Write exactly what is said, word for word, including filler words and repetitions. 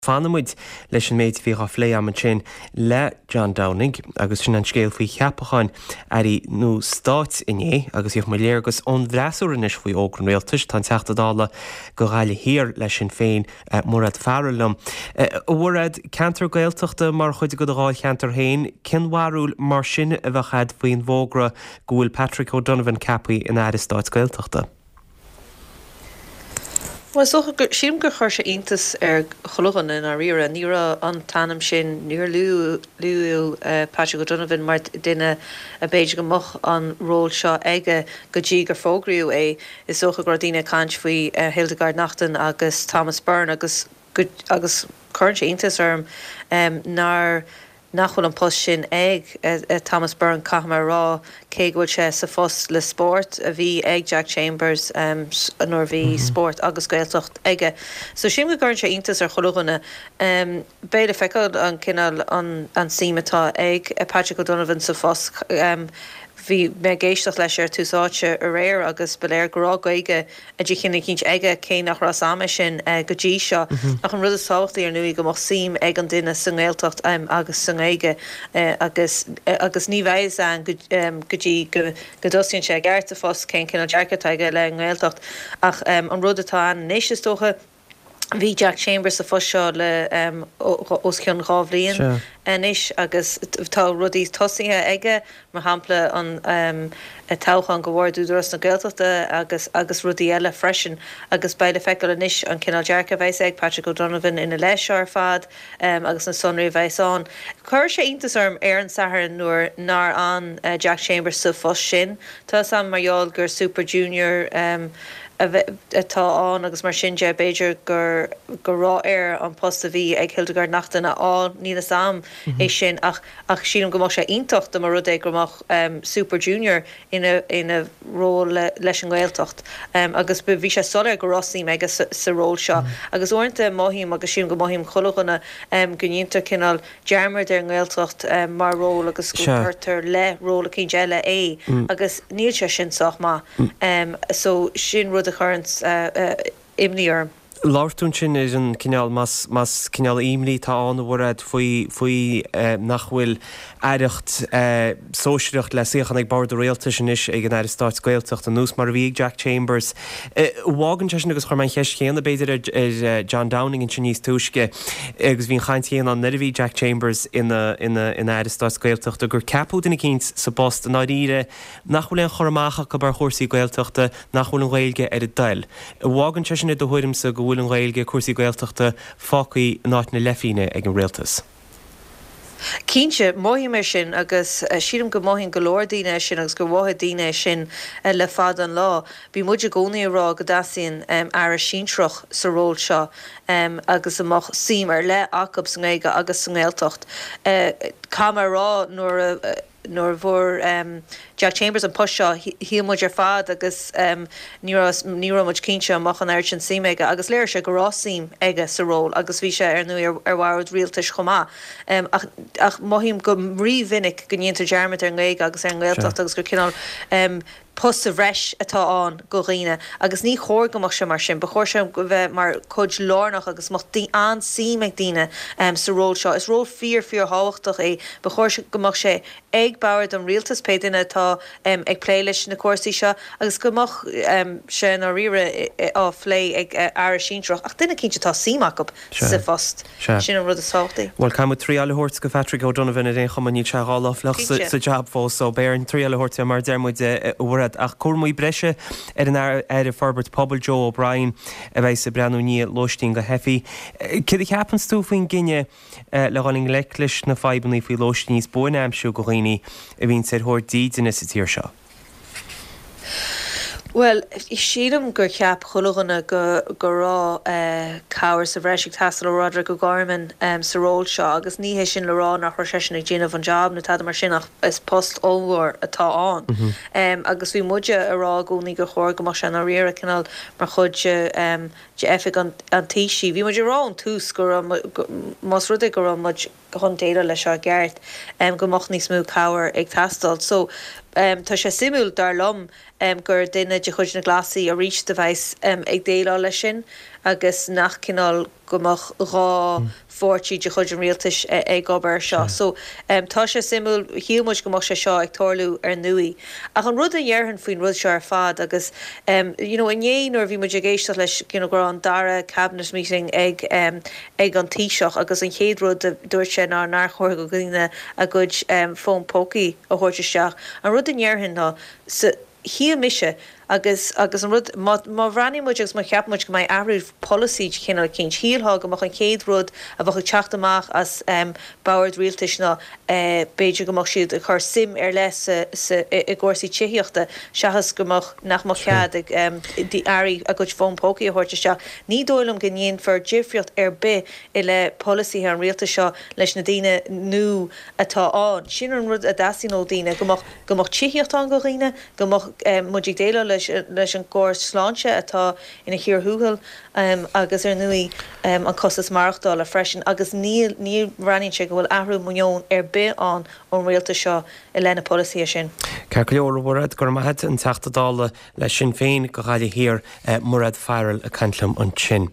Fanmuid leis an méid bhí á phlé am an sin le John Downing agus sin an scéal faoi cheapacháin airí nó stáit inné agus íoh mar léargus ón bhreasúranis faoi ógran réaltas tá teachtadála go gáile hir leis sin féin mórad fearlam. Bhfuad cantar gailteachta mar chuide go gáil cheantar hain cinmharúil mar sin a bheitchad faoin bhógra go bhfuil Patrick O'Donovan capaí in air stáit gailteachta. Well, so siim go chuir sé intas ar cholugan in a rira níra an tanam sin níor lú lú Patrick O'Donovan mar duine a béidir go moch an ról seo aige go dtí gur fógraú é is socha gradína cant faoi Hildegard Nachton agus Thomas Byrne agus agus chuir sé intas arm nar nachhfuil an post sin ag Thomas Byrne caithmar rá cé go sé sa fós le sport a bhí ag Jack Chambers um, nor bhí sport agus gailteacht aige. So sin go gurn sé intas ar choluganna um, béidir feicáil an cinál an, an símatá ag Patrick O'Donovan sa fós um, bhí me géisteach leis ar túsáte a réir agus beléir gorá gaige a dtí chinna cinint aige cé nach rá sama sin go dtí seo nach an rud a sáchtaí ar nuí go mar sim ag an duine san ghilteacht um, agus san aige uh, agus uh, agus ní bheith an go dtí go dosíonn sé gceart a fós cén cinál dearcat aige le an ghilteacht ach um, an rud atá an néis is tócha bhí Jack Chambers a fós seo le um, os ceann ghá-bhliain sure. Inis agus tá rudí tosaithe aige mar hampla an um, táchan go bhhar dúdras na gailteachta agus agus rudí eile freisin agus beide feiceil inis an cinál dearca bheith ag Patrick O'Donovan ina leis ar fad um, agus na sonraí bheithán. Chuir sé intas arm ar an sahar nuair nar an uh, Jack Chambers sa fós sin tá sam marall gur Super Junior um, atá an agus mar sin de Beiidir gur go rá air an post a bhí ag Hildegard Nachton a á níla sam é sin ach ach sin go sé intocht mar rud é gomach um, Super Junior ina ina ró le, leis an gailtocht um, agus be bhí sé solar go Rossím agus sa, sa ról seo agus orintanta maihím agus sin go maihím chologanna um, gníontar cinál dearmar ar an gailtocht um, mar ról agus gotartar le róla cin eile é mm. agus níl sé sin soach má mm. um, so sin rud a current uh, uh, imniarm. Láirtún sin is an cinál mas mas cinál imlí tá an bhfuad faoi faoi uh, nachhfuil aireacht uh, sóisireacht le siochan ag bar do réaltas sin is ag an air stáit gailteacht an nús mar bhí Jack Chambers. Bhágan te sin agus chuir main cheis chéanana beidir ar John Downing in sin níos túisce agus bhín chaint chéan an neidir bhí Jack Chambers ina ina in air stáit gailteachta gur capú duna cinint sa post an áíre nachhfuil an choramácha go bar chósaí gailteachta nachhfuil an ghailge ar a dail. Bhágan te sin do thuirim sa go bhfuil an ghailge cuasaí gailteachta fácaí náithna lefiine ag an réaltas. Cínse maihíime sin agus uh, siadm go maithín golóir daoine sin agus go bhtha daoine sin uh, le fad an lá. Bhí muidir gcónaí rá go dasaíonn um, ar a síntroch sa ról seo um, agus amach sim ar le acab san éige agus san ghilteacht. Uh, Cámar rá nuair a uh, nor bhór um, Jack Chambers an post seo hí muid ar fad agus um, ní muid cínse amach an air sin sim aige agus léir sé go rásím aige sa ról agus bhí sé ar nu ar bhharad rialtas chomá. Um, ach ach maihím go mríomhinnic go níontar dearmad ar an ghaige agus ar an ghailteacht agus gur cinál um, post a bhreis atá an go riine agus ní chóir gomach sem mar sin ba chóir sem go bheith mar chuid lárnach agus mo an sí meag daine um, sa ról seo is ról fíor fíor háhachtach é ba chóir gomach sé ag bauir an rialtas pe duine tá um, ag plé leis na cuasaí seo agus gomach um, sé na rire á phlé ag uh, air síntroch ach duine cinnte tá síach up sa fost sin an rud a sáchtaí. Well camu trí alahort go Patrick O'Donovan a réon chumaní se gálah lech sa job fós so béirn trí alahort mar dermuid bhfuad ach cuairmí breise ar an air a Forbert Pobble Joe O'Brien a bheith sa breanú ní lóistín go hefií. Cid ceapan stúfaoin gine le gáling leiclis na faibannaí faoi lóistíníos buin amsú go riine a bhín sé thóir díd in is tíir seo. Well, is siadam gur ceap chulaganna go go rá uh, cabhar sa bhreisig tastal ó Roderick O'Gorman um, sa ról seo agus ní hé sin le rá nach chuir sé sin ag déanamh an job na tad mar sin is post óhar atá an. Mm-hmm. Um, agus bhí muide a rá gúnaí go chóir go mar sin a riar a cinál mar chuid um, de efig an, an tíisi. Bhí muidir rá an tús gur más rudig gur an muid chun déile leis a gceart um, go mocht níos mú cabhar ag tastal. So um, tá sé simúil dar lom um, gur duine de chuid na glasaí a ríis de bheits um, ag déile lei sin agus nach cinál gomach rá fórtí de chud an rialtas ag gobar seo. So um, tá sé simú hiúmuid gomach sé seo ag tolú ar nuí. Ach an rud a dhearhann faoin rud seo ar fad agus um, you know, in éonar bhí muid a géisteach leis you know, gur an dara cabinet meeting ag, um, ag an tíiseach agus an chéad rud a dúirt sé ná nar chóir go gine a gud um, fón pócaí a thuirteisteach. An rud a dhearhann ná hí mise agus agus an rud má bhranní muid agus má cheapmuid go mbeidh ahrúh policy cinál cinint híalthá go mach an céad rud a bheith teach amach as um, báir rialtas ná uh, beidir gomach siad a chur sim ar leis i gcósaí tíochta seachas gomach nach má chead ag um, dí airí a go fón pócaí a thuirteisteach. Ní dóilm go ndéon fear difriocht ar bith i le policy an rialtas seo leis na daoine nó atá an. Sin an rud a dasí nó daoine gomach gomach tíocht an go riine gomach um, muid déile leis leis an gcóir sláinte atá ina chiar thuúil um, agus ar nui um, an costas marachtáil a freisin agus ní ní rannín se go bhfuil ahrú muón ar bith an ón réalta seo i lena policy sin. Ceir go leor bhreid gur maithe an teachtadála leis sin féin go gaiile hir uh, murad fearil a cantlam an sin.